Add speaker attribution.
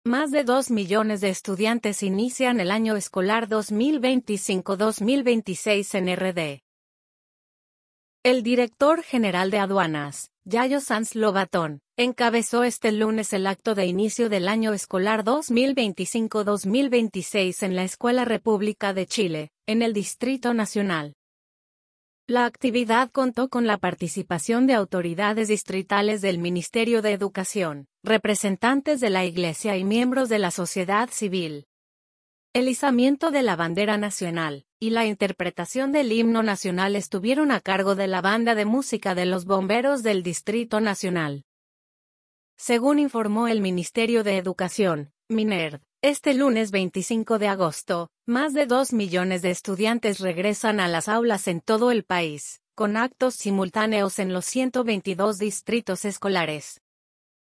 Speaker 1: Más de 2 millones de estudiantes inician el año escolar 2025-2026 en RD. El director general de Aduanas, Yayo Sanz Lobatón, encabezó este lunes el acto de inicio del año escolar 2025-2026 en la Escuela República de Chile, en el Distrito Nacional. La actividad contó con la participación de autoridades distritales del Ministerio de Educación, representantes de la Iglesia y miembros de la sociedad civil. El izamiento de la bandera nacional y la interpretación del himno nacional estuvieron a cargo de la Banda de Música de los Bomberos del Distrito Nacional. Según informó el Ministerio de Educación, MINERD, este lunes 25 de agosto, más de 2 millones de estudiantes regresan a las aulas en todo el país, con actos simultáneos en los 122 distritos escolares.